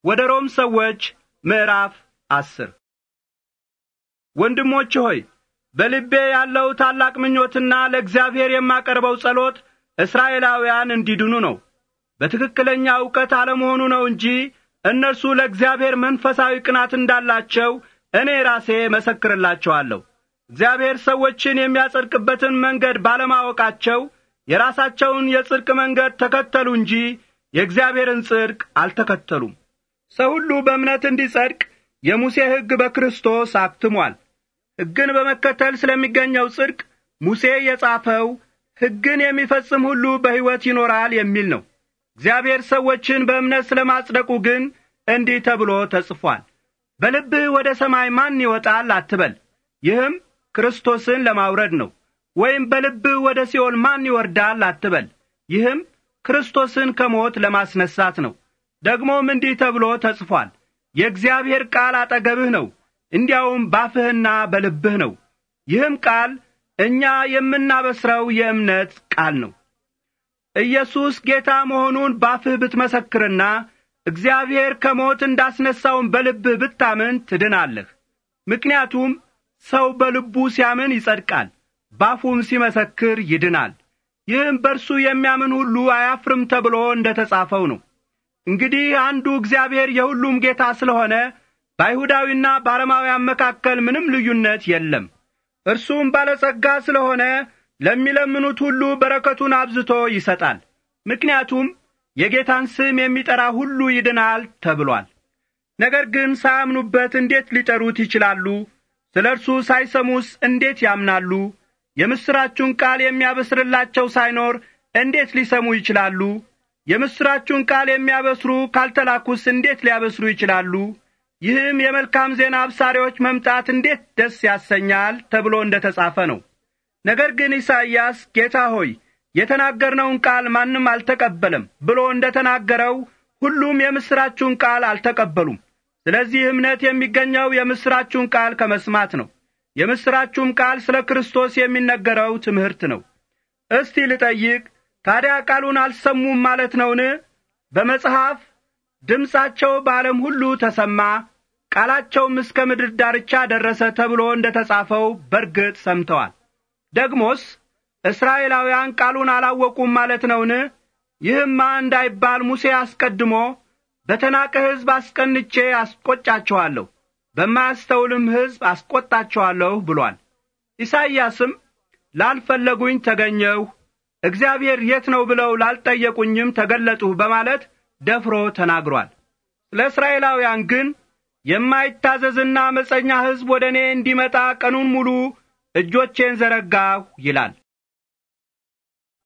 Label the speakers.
Speaker 1: ወደ ሮም ሰዎች ምዕራፍ 10 ወንድሞቼ ሆይ በልቤ ያለው ታላቅ ምኞትና ለእግዚአብሔር የማቀርበው ጸሎት እስራኤላውያን እንዲድኑ ነው። በትክክለኛ ዕውቀት አለመሆኑ ነው እንጂ እነርሱ ለእግዚአብሔር መንፈሳዊ ቅናት እንዳላቸው እኔ ራሴ መሰክርላቸዋለሁ። እግዚአብሔር ሰዎችን የሚያጸድቅበትን መንገድ ባለማወቃቸው የራሳቸውን የጽድቅ መንገድ ተከተሉ እንጂ የእግዚአብሔርን ጽድቅ አልተከተሉም። ሰው ሁሉ በእምነት እንዲጸድቅ የሙሴ ሕግ በክርስቶስ አክትሟል። ሕግን በመከተል ስለሚገኘው ጽድቅ ሙሴ የጻፈው ሕግን የሚፈጽም ሁሉ በሕይወት ይኖራል የሚል ነው። እግዚአብሔር ሰዎችን በእምነት ስለማጽደቁ ግን እንዲህ ተብሎ ተጽፏል። በልብህ ወደ ሰማይ ማን ይወጣል አትበል፣ ይህም ክርስቶስን ለማውረድ ነው። ወይም በልብህ ወደ ሲኦል ማን ይወርዳል አትበል፣ ይህም ክርስቶስን ከሞት ለማስነሳት ነው። ደግሞም እንዲህ ተብሎ ተጽፏል፣ የእግዚአብሔር ቃል አጠገብህ ነው፣ እንዲያውም ባፍህና በልብህ ነው። ይህም ቃል እኛ የምናበስረው የእምነት ቃል ነው። ኢየሱስ ጌታ መሆኑን ባፍህ ብትመሰክርና እግዚአብሔር ከሞት እንዳስነሳውን በልብህ ብታምን ትድናለህ። ምክንያቱም ሰው በልቡ ሲያምን ይጸድቃል፣ ባፉም ሲመሰክር ይድናል። ይህም በእርሱ የሚያምን ሁሉ አያፍርም ተብሎ እንደ ተጻፈው ነው። እንግዲህ አንዱ እግዚአብሔር የሁሉም ጌታ ስለሆነ በአይሁዳዊና በአረማውያን መካከል ምንም ልዩነት የለም። እርሱም ባለጸጋ ስለሆነ ለሚለምኑት ሁሉ በረከቱን አብዝቶ ይሰጣል። ምክንያቱም የጌታን ስም የሚጠራ ሁሉ ይድናል ተብሏል። ነገር ግን ሳያምኑበት እንዴት ሊጠሩት ይችላሉ? ስለ እርሱ ሳይሰሙስ እንዴት ያምናሉ? የምሥራቹን ቃል የሚያበስርላቸው ሳይኖር እንዴት ሊሰሙ ይችላሉ? የምሥራቹን ቃል የሚያበስሩ ካልተላኩስ እንዴት ሊያበስሩ ይችላሉ? ይህም የመልካም ዜና አብሳሪዎች መምጣት እንዴት ደስ ያሰኛል ተብሎ እንደ ተጻፈ ነው። ነገር ግን ኢሳይያስ ጌታ ሆይ የተናገርነውን ቃል ማንም አልተቀበለም ብሎ እንደ ተናገረው ሁሉም የምሥራቹን ቃል አልተቀበሉም። ስለዚህ እምነት የሚገኘው የምሥራቹን ቃል ከመስማት ነው። የምሥራቹም ቃል ስለ ክርስቶስ የሚነገረው ትምህርት ነው። እስቲ ልጠይቅ፣ ታዲያ ቃሉን አልሰሙም ማለት ነውን? በመጽሐፍ ድምፃቸው በዓለም ሁሉ ተሰማ፣ ቃላቸውም እስከ ምድር ዳርቻ ደረሰ ተብሎ እንደ ተጻፈው በርግጥ ሰምተዋል። ደግሞስ እስራኤላውያን ቃሉን አላወቁም ማለት ነውን? ይህማ እንዳይባል ሙሴ አስቀድሞ በተናቀ ሕዝብ አስቀንቼ አስቈጫቸዋለሁ፣ በማያስተውልም ሕዝብ አስቈጣቸዋለሁ ብሏል። ኢሳይያስም ላልፈለጉኝ ተገኘሁ፣ እግዚአብሔር የት ነው ብለው ላልጠየቁኝም ተገለጥሁ በማለት ደፍሮ ተናግሯል። ስለ እስራኤላውያን ግን የማይታዘዝና ዓመፀኛ ሕዝብ ወደ እኔ እንዲመጣ ቀኑን ሙሉ እጆቼን ዘረጋሁ ይላል።